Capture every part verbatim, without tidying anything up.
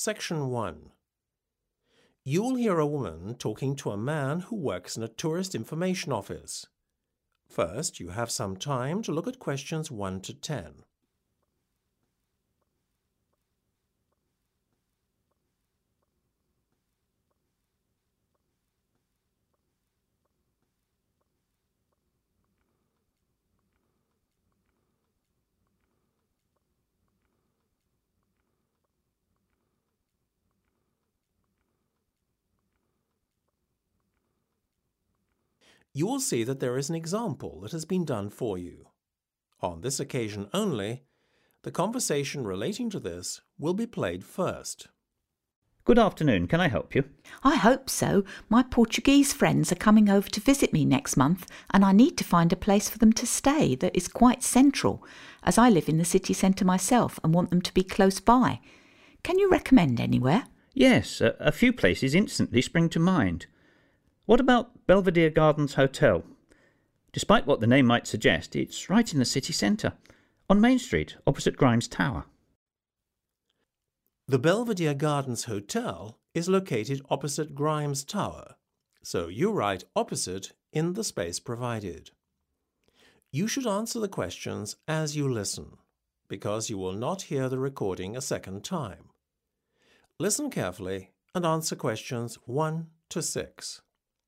Section one. You will hear a woman talking to a man who works in a tourist information office. First, you have some time to look at questions one to ten. You will see that there is an example that has been done for you. On this occasion only, the conversation relating to this will be played first. Good afternoon, can I help you? I hope so. My Portuguese friends are coming over to visit me next month, and I need to find a place for them to stay that is quite central, as I live in the city centre myself and want them to be close by. Can you recommend anywhere? Yes, a, a few places instantly spring to mind. What about Belvedere Gardens Hotel? Despite what the name might suggest, it's right in the city centre, on Main Street, opposite Grimes Tower. The Belvedere Gardens Hotel is located opposite Grimes Tower, so you write opposite in the space provided. You should answer the questions as you listen, because you will not hear the recording a second time. Listen carefully and answer questions one to six.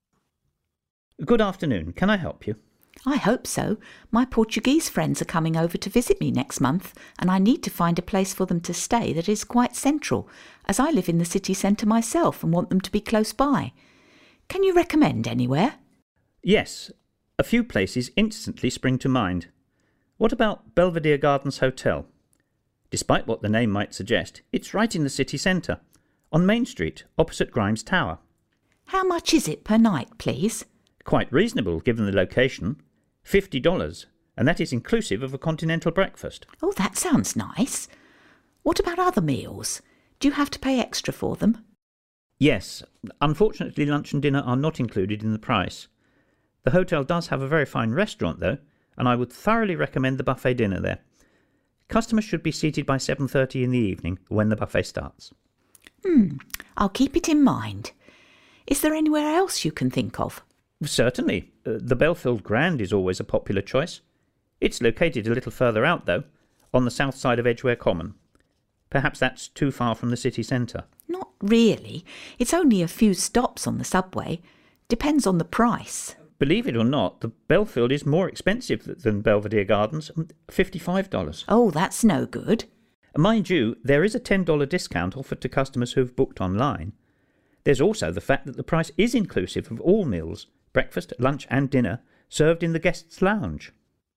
Good afternoon, can I help you? I hope so. My Portuguese friends are coming over to visit me next month, and I need to find a place for them to stay that is quite central, as I live in the city centre myself and want them to be close by. Can you recommend anywhere? Yes, a few places instantly spring to mind. What about Belvedere Gardens Hotel? Despite what the name might suggest, it's right in the city centre, on Main Street, opposite Grimes Tower. How much is it per night, please? Quite reasonable given the location. fifty dollars, and that is inclusive of a continental breakfast. Oh, that sounds nice. What about other meals? Do you have to pay extra for them? Yes, unfortunately lunch and dinner are not included in the price. The hotel does have a very fine restaurant though, and I would thoroughly recommend the buffet dinner there. Customers should be seated by seven thirty in the evening when the buffet starts. Hmm, I'll keep it in mind. Is there anywhere else you can think of? Certainly. Uh, the Belfield Grand is always a popular choice. It's located a little further out, though, on the south side of Edgware Common. Perhaps that's too far from the city centre. Not really. It's only a few stops on the subway. Depends on the price. Believe it or not, the Belfield is more expensive than Belvedere Gardens, fifty-five dollars. Oh, that's no good. Mind you, there is a ten dollars discount offered to customers who have booked online. There's also the fact that the price is inclusive of all meals, breakfast, lunch and dinner, served in the guest's lounge.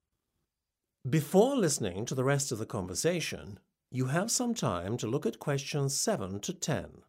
Before listening to the rest of the conversation, you have some time to look at questions seven to ten.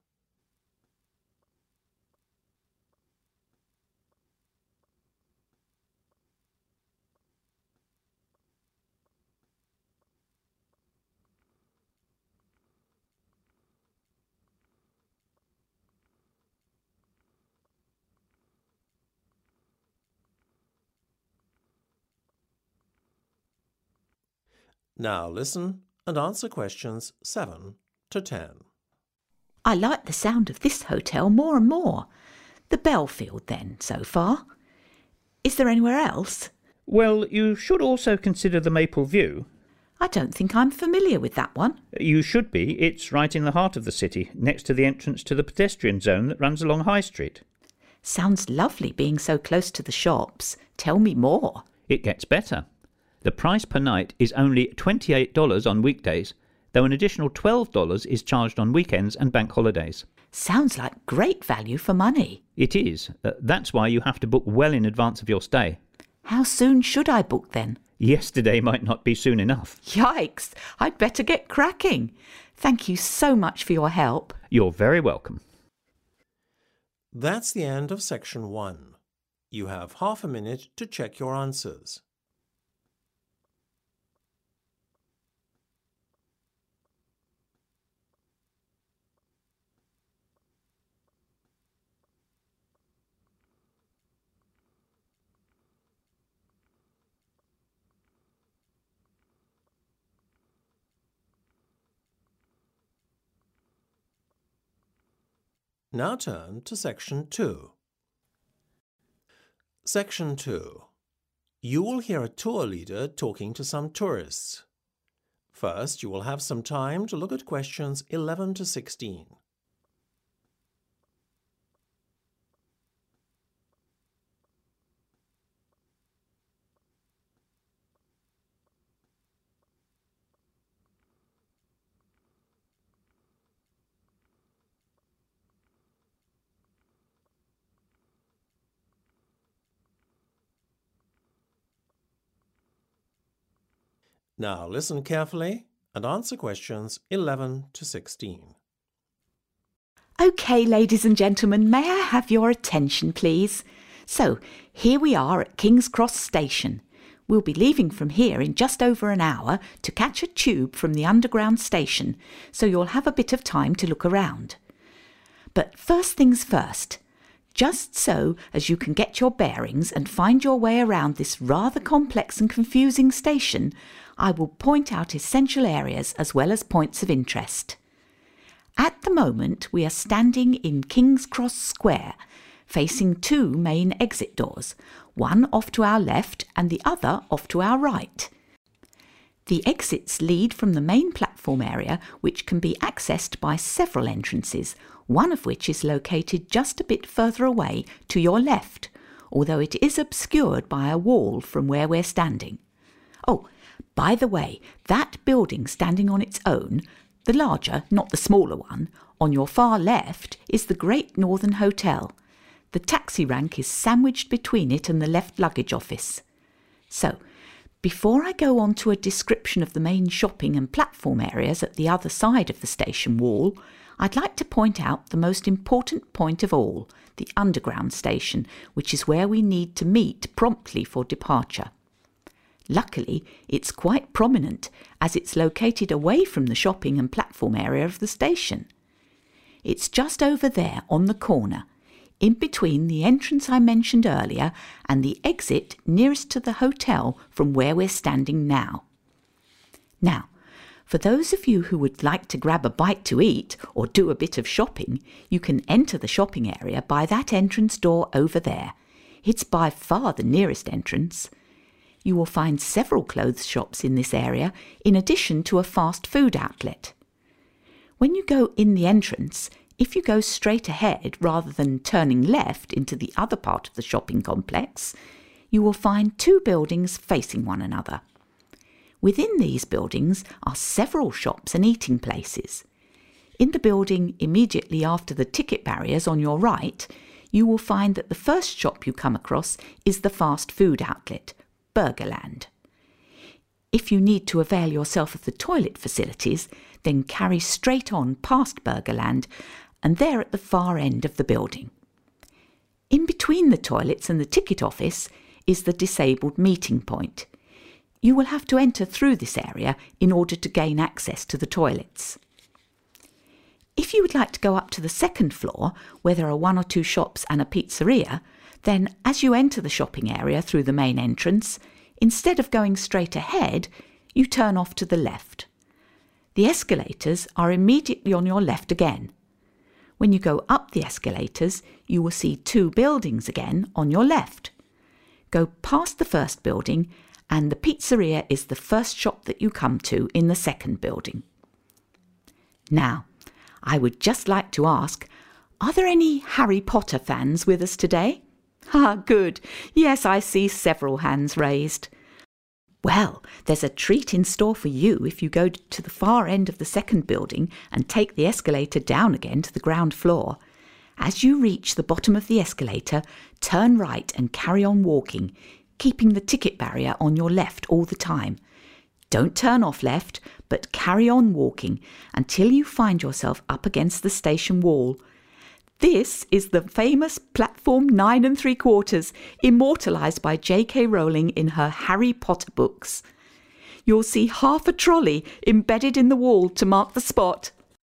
Now listen and answer questions seven to ten. I like the sound of this hotel more and more. The Belfield, then, so far. Is there anywhere else? Well, you should also consider the Maple View. I don't think I'm familiar with that one. You should be. It's right in the heart of the city, next to the entrance to the pedestrian zone that runs along High Street. Sounds lovely being so close to the shops. Tell me more. It gets better. The price per night is only twenty-eight dollars on weekdays, though an additional twelve dollars is charged on weekends and bank holidays. Sounds like great value for money. It is. Uh, that's why you have to book well in advance of your stay. How soon should I book then? Yesterday might not be soon enough. Yikes! I'd better get cracking. Thank you so much for your help. You're very welcome. That's the end of section one. You have half a minute to check your answers. Now turn to Section two. Section two. You will hear a tour leader talking to some tourists. First, you will have some time to look at questions eleven to sixteen. Now listen carefully and answer questions eleven to sixteen. OK, ladies and gentlemen, may I have your attention, please? So, here we are at King's Cross Station. We'll be leaving from here in just over an hour to catch a tube from the underground station, so you'll have a bit of time to look around. But first things first. Just so as you can get your bearings and find your way around this rather complex and confusing station, I will point out essential areas as well as points of interest. At the moment, we are standing in King's Cross Square, facing two main exit doors, one off to our left and the other off to our right. The exits lead from the main platform area, which can be accessed by several entrances, one of which is located just a bit further away to your left, although it is obscured by a wall from where we're standing. Oh, by the way, that building standing on its own, the larger, not the smaller one, on your far left is the Great Northern Hotel. The taxi rank is sandwiched between it and the left luggage office. So, before I go on to a description of the main shopping and platform areas at the other side of the station wall, I'd like to point out the most important point of all, the underground station, which is where we need to meet promptly for departure. Luckily, it's quite prominent, as it's located away from the shopping and platform area of the station. It's just over there on the corner, in between the entrance I mentioned earlier and the exit nearest to the hotel from where we're standing now. Now, for those of you who would like to grab a bite to eat or do a bit of shopping, you can enter the shopping area by that entrance door over there. It's by far the nearest entrance. You will find several clothes shops in this area, in addition to a fast food outlet. When you go in the entrance, if you go straight ahead rather than turning left into the other part of the shopping complex, you will find two buildings facing one another. Within these buildings are several shops and eating places. In the building immediately after the ticket barriers on your right, you will find that the first shop you come across is the fast food outlet, Burgerland. If you need to avail yourself of the toilet facilities, then carry straight on past Burgerland, and there at the far end of the building. In between the toilets and the ticket office is the disabled meeting point. You will have to enter through this area in order to gain access to the toilets. If you would like to go up to the second floor, where there are one or two shops and a pizzeria, then as you enter the shopping area through the main entrance, instead of going straight ahead, you turn off to the left. The escalators are immediately on your left again. When you go up the escalators, you will see two buildings again on your left. Go past the first building, and the pizzeria is the first shop that you come to in the second building. Now, I would just like to ask, are there any Harry Potter fans with us today? Ah, good. Yes, I see several hands raised. Well, there's a treat in store for you if you go to the far end of the second building and take the escalator down again to the ground floor. As you reach the bottom of the escalator, turn right and carry on walking, keeping the ticket barrier on your left all the time. Don't turn off left, but carry on walking until you find yourself up against the station wall. This is the famous Platform nine and three quarters, immortalised by J K Rowling in her Harry Potter books. You'll see half a trolley embedded in the wall to mark the spot.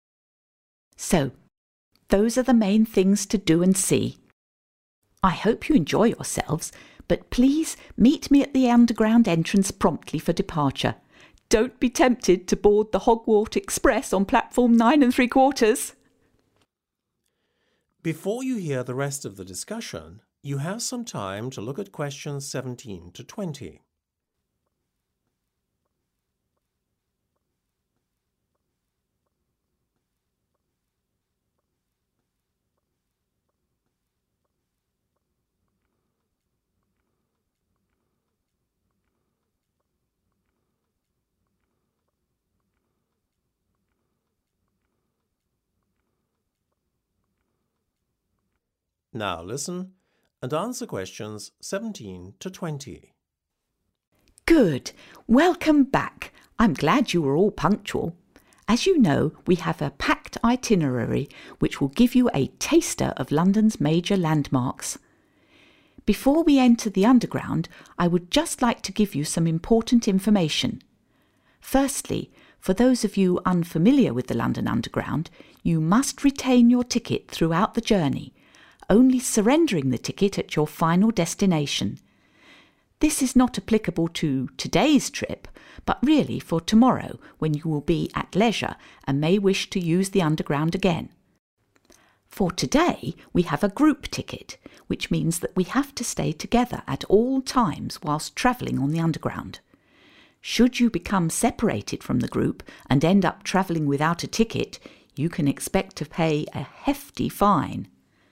So, those are the main things to do and see. I hope you enjoy yourselves, but please meet me at the underground entrance promptly for departure. Don't be tempted to board the Hogwarts Express on Platform nine and three quarters. Before you hear the rest of the discussion, you have some time to look at questions seventeen to twenty. Now listen and answer questions seventeen to twenty. Good. Welcome back. I'm glad you were all punctual. As you know, we have a packed itinerary which will give you a taster of London's major landmarks. Before we enter the Underground, I would just like to give you some important information. Firstly, for those of you unfamiliar with the London Underground, you must retain your ticket throughout the journey, only surrendering the ticket at your final destination. This is not applicable to today's trip, but really for tomorrow, when you will be at leisure and may wish to use the Underground again. For today, we have a group ticket, which means that we have to stay together at all times whilst travelling on the Underground. Should you become separated from the group and end up travelling without a ticket, you can expect to pay a hefty fine.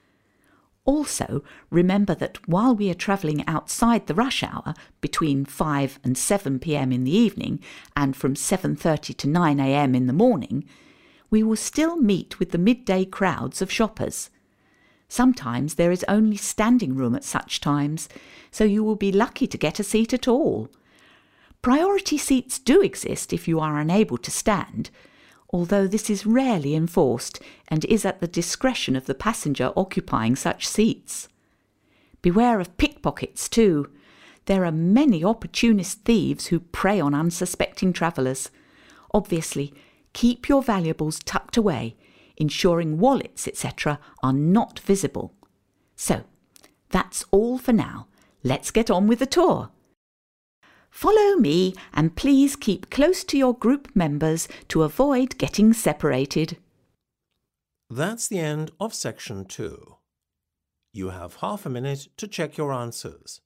Also, remember that while we are travelling outside the rush hour, between five and seven p m in the evening and from seven thirty to nine a m in the morning, we will still meet with the midday crowds of shoppers. Sometimes there is only standing room at such times, so you will be lucky to get a seat at all. Priority seats do exist if you are unable to stand, although this is rarely enforced and is at the discretion of the passenger occupying such seats. Beware of pickpockets too. There are many opportunist thieves who prey on unsuspecting travellers. Obviously, keep your valuables tucked away, ensuring wallets, et cetera are not visible. So, that's all for now. Let's get on with the tour. Follow me and please keep close to your group members to avoid getting separated. That's the end of section two. You have half a minute to check your answers.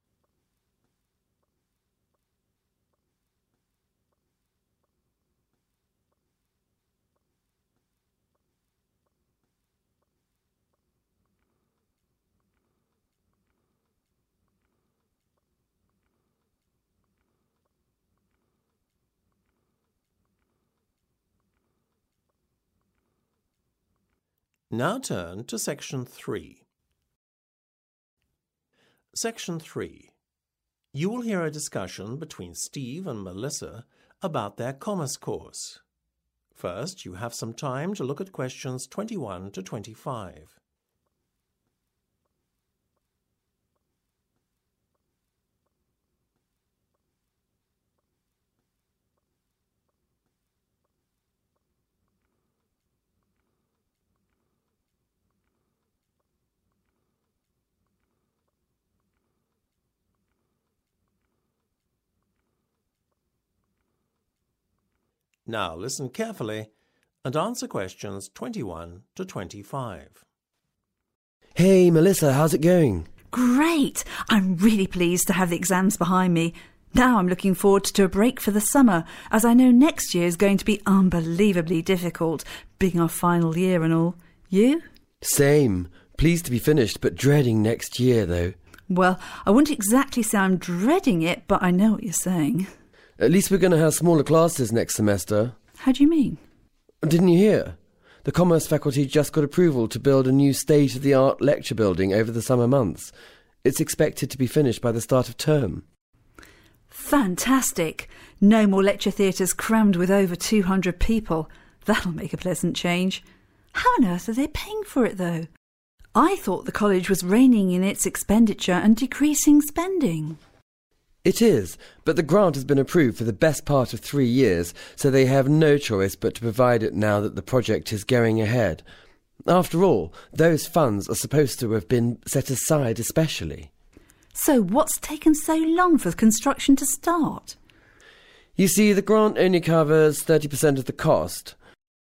Now turn to section three. Section three. You will hear a discussion between Steve and Melissa about their commerce course. First, you have some time to look at questions twenty-one to twenty-five. Now listen carefully and answer questions twenty-one to twenty-five. Hey, Melissa, how's it going? Great! I'm really pleased to have the exams behind me. Now I'm looking forward to a break for the summer, as I know next year is going to be unbelievably difficult, being our final year and all. You? Same. Pleased to be finished, but dreading next year, though. Well, I wouldn't exactly say I'm dreading it, but I know what you're saying. At least we're going to have smaller classes next semester. How do you mean? Didn't you hear? The Commerce faculty just got approval to build a new state-of-the-art lecture building over the summer months. It's expected to be finished by the start of term. Fantastic! No more lecture theatres crammed with over two hundred people. That'll make a pleasant change. How on earth are they paying for it, though? I thought the college was reining in its expenditure and decreasing spending. It is, but the grant has been approved for the best part of three years, so they have no choice but to provide it now that the project is going ahead. After all, those funds are supposed to have been set aside especially. So what's taken so long for the construction to start? You see, the grant only covers thirty percent of the cost.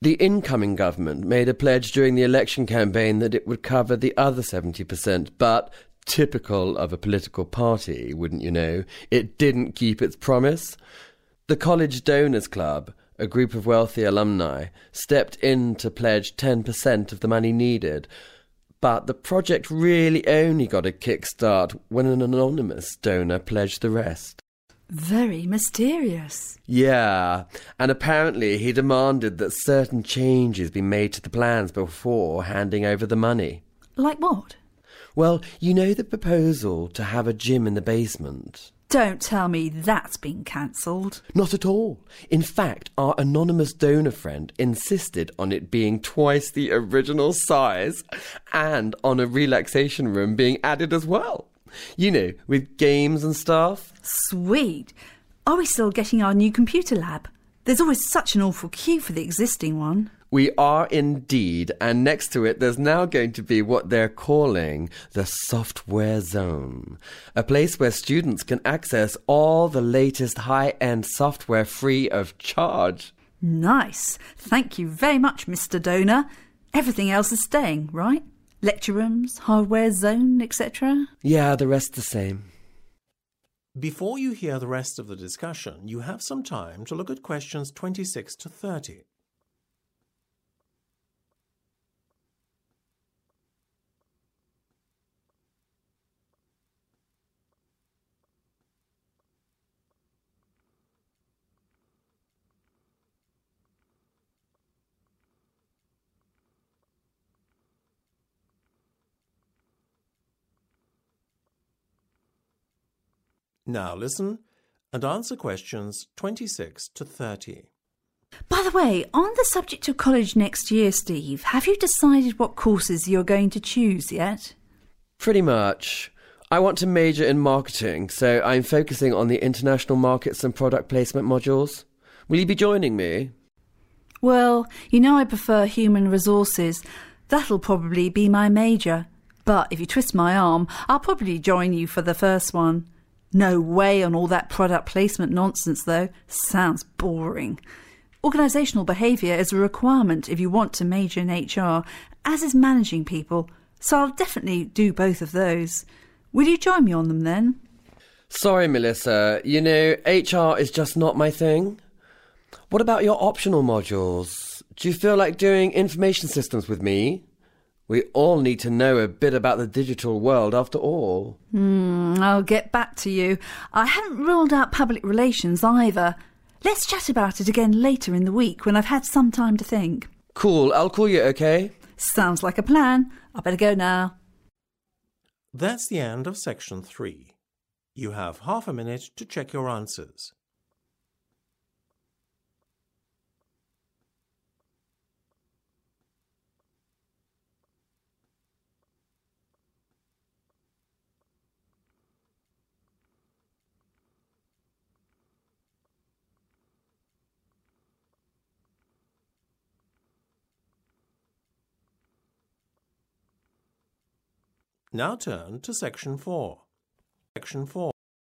The incoming government made a pledge during the election campaign that it would cover the other seventy percent, but typical of a political party, wouldn't you know, it didn't keep its promise. The College Donors Club, a group of wealthy alumni, stepped in to pledge ten percent of the money needed, but the project really only got a kickstart when an anonymous donor pledged the rest. Very mysterious. Yeah, and apparently he demanded that certain changes be made to the plans before handing over the money. Like what? Well, you know the proposal to have a gym in the basement? Don't tell me that's been cancelled. Not at all. In fact, our anonymous donor friend insisted on it being twice the original size and on a relaxation room being added as well. You know, with games and stuff. Sweet. Are we still getting our new computer lab? There's always such an awful queue for the existing one. We are indeed, and next to it there's now going to be what they're calling the Software Zone, a place where students can access all the latest high-end software free of charge. Nice. Thank you very much, Mister Donor. Everything else is staying, right? Lecture rooms, hardware zone, et cetera? Yeah, the rest the same. Before you hear the rest of the discussion, you have some time to look at questions twenty-six to thirty. Now listen and answer questions twenty-six to thirty. By the way, on the subject of college next year, Steve, have you decided what courses you're going to choose yet? Pretty much. I want to major in marketing, so I'm focusing on the international markets and product placement modules. Will you be joining me? Well, you know I prefer human resources. That'll probably be my major. But if you twist my arm, I'll probably join you for the first one. No way on all that product placement nonsense, though. Sounds boring. Organisational behaviour is a requirement if you want to major in H R, as is managing people, so I'll definitely do both of those. Will you join me on them then? Sorry, Melissa. You know, H R is just not my thing. What about your optional modules? Do you feel like doing information systems with me? We all need to know a bit about the digital world after all. Hmm, I'll get back to you. I haven't ruled out public relations either. Let's chat about it again later in the week when I've had some time to think. Cool, I'll call you, okay? Sounds like a plan. I better go now. That's the end of section three. You have half a minute to check your answers. Now turn to section four. Section four.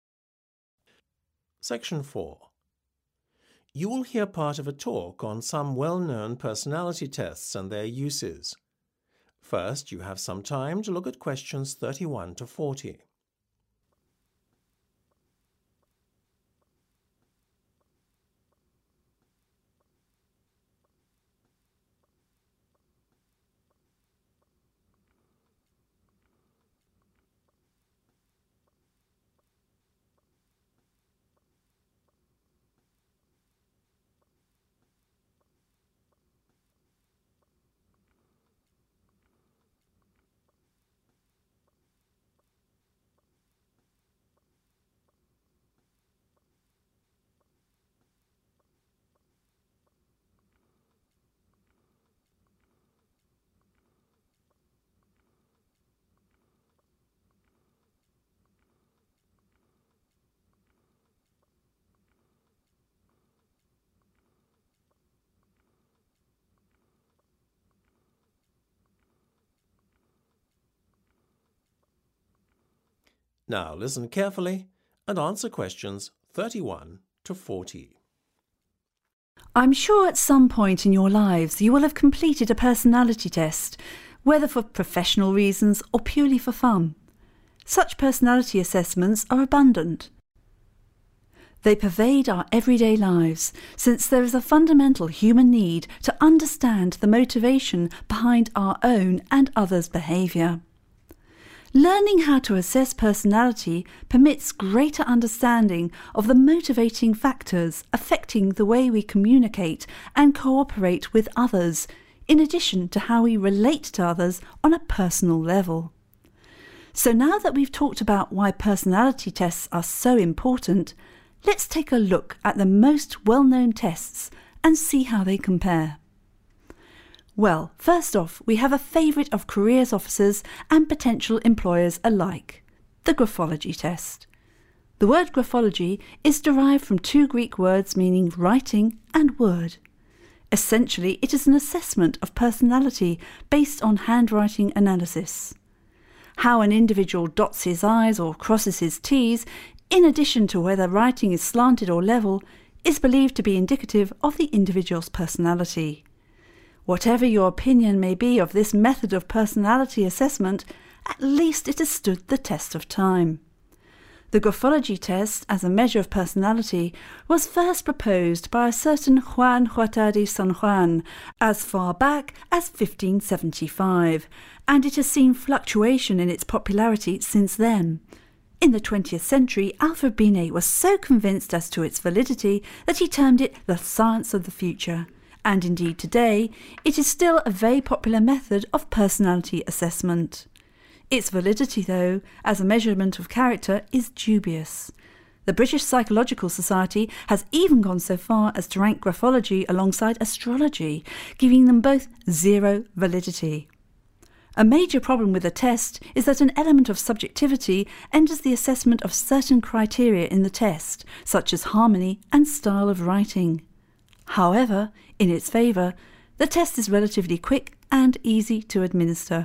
Section four. You will hear part of a talk on some well-known personality tests and their uses. First, you have some time to look at questions thirty-one to forty. Now listen carefully and answer questions thirty-one to forty. I'm sure at some point in your lives you will have completed a personality test, whether for professional reasons or purely for fun. Such personality assessments are abundant. They pervade our everyday lives, since there is a fundamental human need to understand the motivation behind our own and others' behaviour. Learning how to assess personality permits greater understanding of the motivating factors affecting the way we communicate and cooperate with others, in addition to how we relate to others on a personal level. So now that we've talked about why personality tests are so important, let's take a look at the most well-known tests and see how they compare. Well, first off, we have a favourite of careers officers and potential employers alike, the graphology test. The word graphology is derived from two Greek words meaning writing and word. Essentially, it is an assessment of personality based on handwriting analysis. How an individual dots his I's or crosses his T's, in addition to whether writing is slanted or level, is believed to be indicative of the individual's personality. Whatever your opinion may be of this method of personality assessment, at least it has stood the test of time. The graphology test, as a measure of personality, was first proposed by a certain Juan Huerta de San Juan as far back as fifteen seventy-five, and it has seen fluctuation in its popularity since then. In the twentieth century, Alfred Binet was so convinced as to its validity that he termed it the science of the future. And indeed today, it is still a very popular method of personality assessment. Its validity, though, as a measurement of character, is dubious. The British Psychological Society has even gone so far as to rank graphology alongside astrology, giving them both zero validity. A major problem with the test is that an element of subjectivity enters the assessment of certain criteria in the test, such as harmony and style of writing. However, in its favour, the test is relatively quick and easy to administer.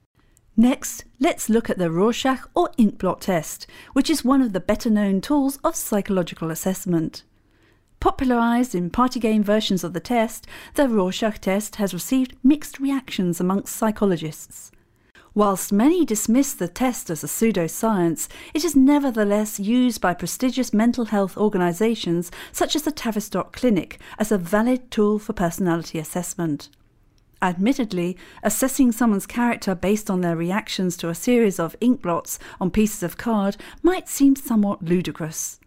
Next, let's look at the Rorschach or inkblot test, which is one of the better-known tools of psychological assessment. Popularised in party game versions of the test, the Rorschach test has received mixed reactions amongst psychologists. Whilst many dismiss the test as a pseudoscience, it is nevertheless used by prestigious mental health organisations such as the Tavistock Clinic as a valid tool for personality assessment. Admittedly, assessing someone's character based on their reactions to a series of inkblots on pieces of card might seem somewhat ludicrous.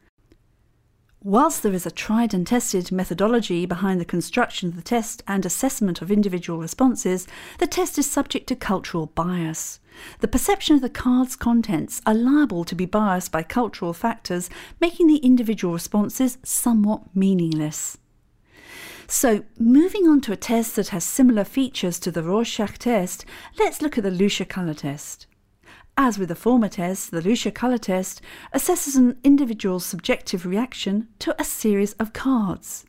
Whilst there is a tried and tested methodology behind the construction of the test and assessment of individual responses, the test is subject to cultural bias. The perception of the card's contents are liable to be biased by cultural factors, making the individual responses somewhat meaningless. So, moving on to a test that has similar features to the Rorschach test, let's look at the Lucia colour test. As with the former test, the Lucia colour test assesses an individual's subjective reaction to a series of cards.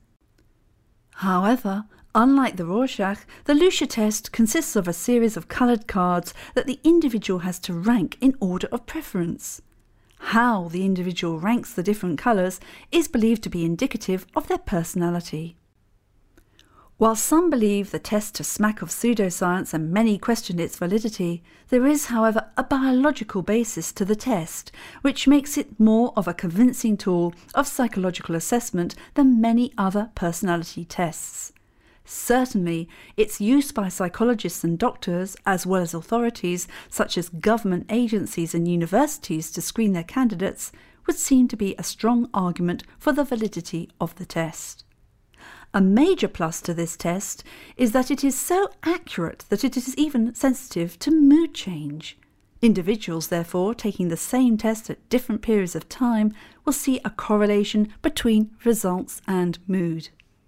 However, unlike the Rorschach, the Lucia test consists of a series of coloured cards that the individual has to rank in order of preference. How the individual ranks the different colours is believed to be indicative of their personality. While some believe the test to smack of pseudoscience and many question its validity, there is, however, a biological basis to the test, which makes it more of a convincing tool of psychological assessment than many other personality tests. Certainly, its use by psychologists and doctors, as well as authorities such as government agencies and universities to screen their candidates, would seem to be a strong argument for the validity of the test. A major plus to this test is that it is so accurate that it is even sensitive to mood change. Individuals, therefore, taking the same test at different periods of time will see a correlation between results and mood.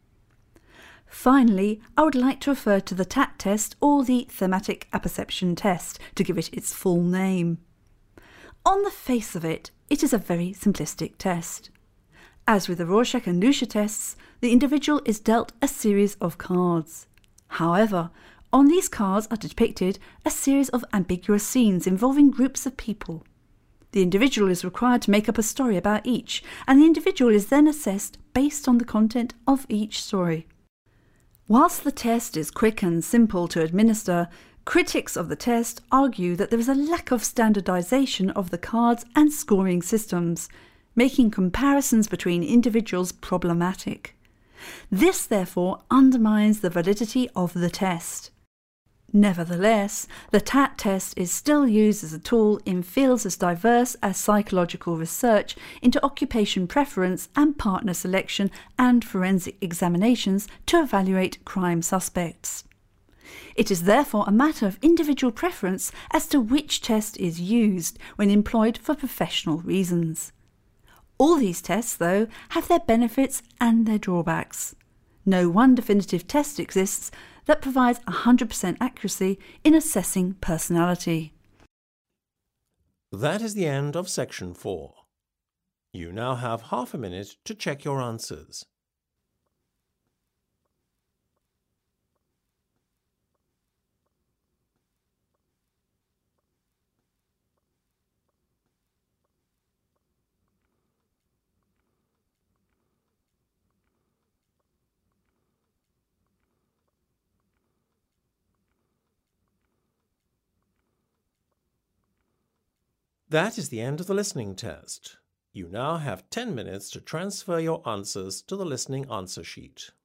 Finally, I would like to refer to the T A T test or the Thematic Apperception Test to give it its full name. On the face of it, it is a very simplistic test. As with the Rorschach and Lucia tests, the individual is dealt a series of cards. However, on these cards are depicted a series of ambiguous scenes involving groups of people. The individual is required to make up a story about each, and the individual is then assessed based on the content of each story. Whilst the test is quick and simple to administer, critics of the test argue that there is a lack of standardisation of the cards and scoring systems, making comparisons between individuals problematic. This, therefore, undermines the validity of the test. Nevertheless, the T A T test is still used as a tool in fields as diverse as psychological research into occupation preference and partner selection and forensic examinations to evaluate crime suspects. It is therefore a matter of individual preference as to which test is used when employed for professional reasons. All these tests, though, have their benefits and their drawbacks. No one definitive test exists that provides one hundred percent accuracy in assessing personality. That is the end of section four. You now have half a minute to check your answers. That is the end of the listening test. You now have ten minutes to transfer your answers to the listening answer sheet.